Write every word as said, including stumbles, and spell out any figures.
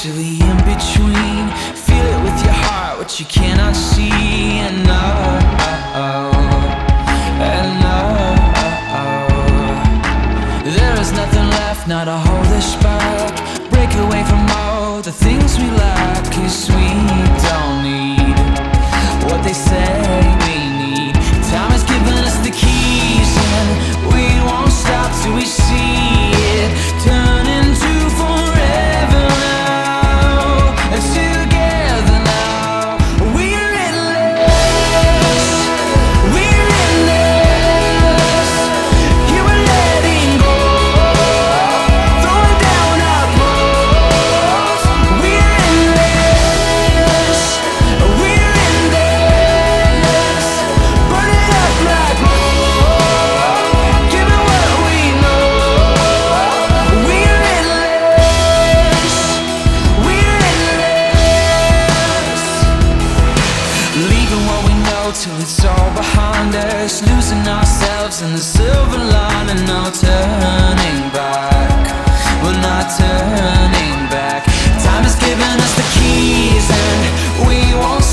to the in-between. Feel it with your heart, what you cannot see. And oh, oh, and oh, there is nothing left now to hold the spark. Break away from all the things we lack, 'cause we don't need what they say we need. Time has given us the keys, and we won't stop till we see it turn into forever now. And together now, we're endless, we're endless. You were letting go, throwing down our clothes. We're endless, we're endless. Burn it up like gold, give it what we know. We're endless, we're endless. Leaving what we know till it's all behind us. Losing ourselves in the silver lining. No turning back, we're not turning back. Time has given us the keys, and we won't